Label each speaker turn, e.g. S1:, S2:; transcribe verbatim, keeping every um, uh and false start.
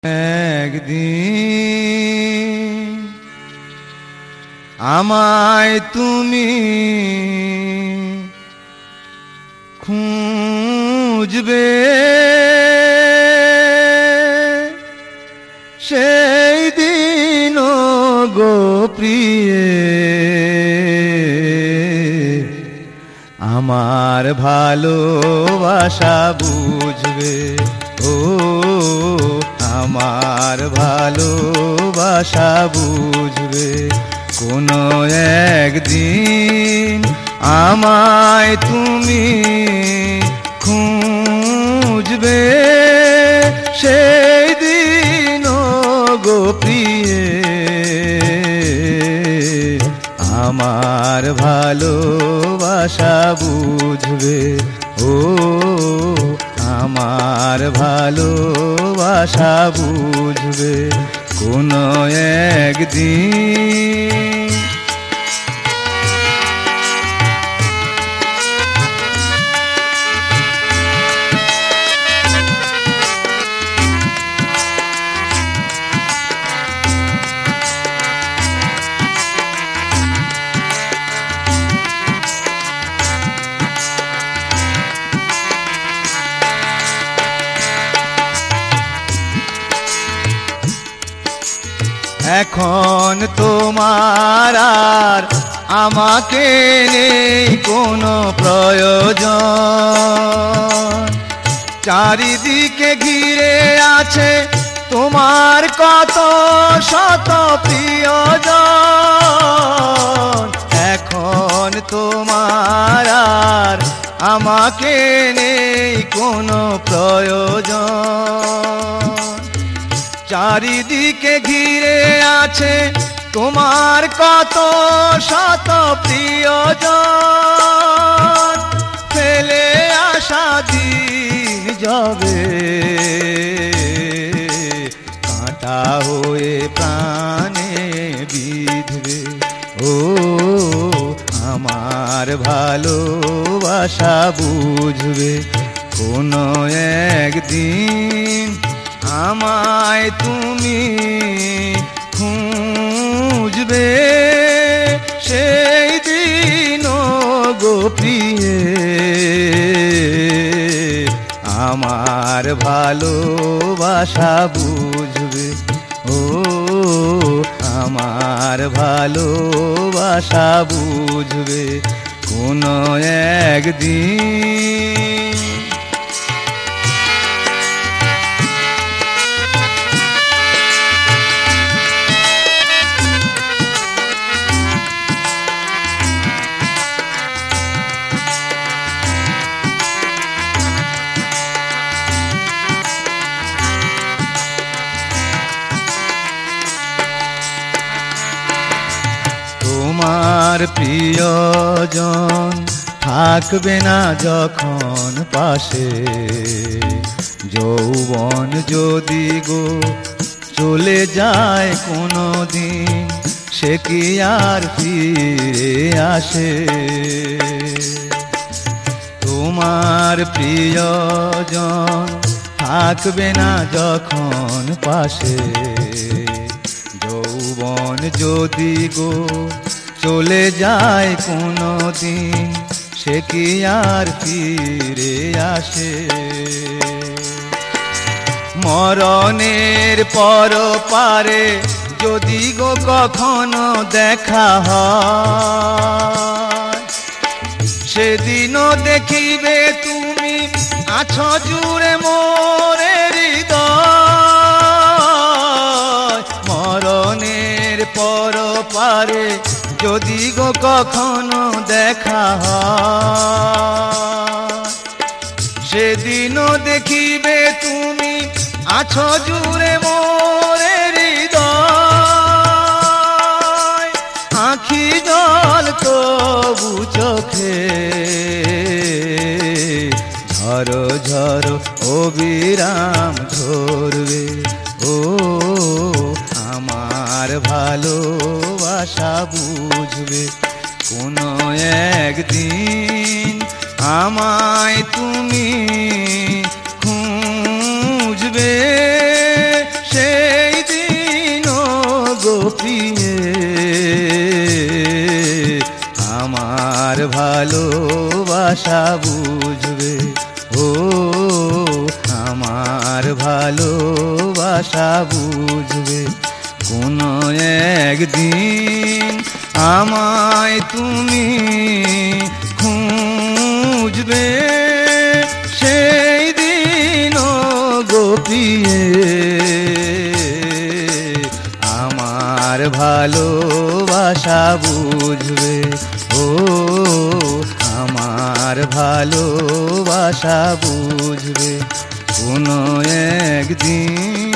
S1: একদিন আমায় তুমি খুঁজবে, সেই দিন গো প্রিয়ে আমার ভালোবাসা বুঝবে। ও আমার ভালোবাসা বুঝবে। কোনো একদিন আমায় তুমি খুঁজবে, সেই দিন গো প্রিয়ে আমার ভালোবাসা বুঝবে। ও আমার ভালোবাসা বুঝবে কোনো একদিন। এখন তোমার আর আমাকে নেই কোনো প্রয়োজন, চারিদিকে ঘিরে আছে তোমার কত শত প্রিয়জন। এখন তোমার আর আমাকে নেই কোনো প্রয়োজন, চারিদিকে ঘিরে আছে তোমার কত শত প্রিয়জন। ফেলে আসা দিন যাবে, কাঁটা হয়ে প্রাণে বিঁধবে। ও আমার ভালোবাসা বুঝবে কোনো একদিন আমায় তুমি খুঁজবে, সেই দিন গো প্রিয়ে আমার ভালোবাসা বুঝবে। ও আমার ভালোবাসা বুঝবে কোনো একদিন। তোমার প্রিয়জন থাকবে না যখন পাশে, যৌবন যদি গো চলে যায় কোনো দিন, সে কি আর ফিরে আসে? তোমার প্রিয়জন থাকবে না যখন পাশে, যৌবন যদি গো চলে যায় কোনো দিন, সে কি আর ফিরে আসে? মরণের পর পারে যদি গো কখনো দেখা হয়, সেদিনও দেখিবে তুমি আছো জুড়ে মোরে হৃদয়। মরণের পর পারে যদি গো কখনো দেখা হয়, সেদিনও দেখিবে তুমি আছো জুড়ে মোরে হৃদয়। আঁখি জল তবু চোখে ঝরো ঝরো অবিরাম ঝরবে। ও আমার ভালোবাসা বুঝবে কোনো একদিন আমায় তুমি খুঁজবে। ভালোবাসা বুঝবে। ও আমার ভালোবাসা বুঝবে। কোনো একদিন আমায় তুমি খুঁজবে, সেই দিন গোপিয়ে আমার ভালোবাসা বুঝবে। ও আমার ভালোবাসা বুঝবে কোনো একদিন।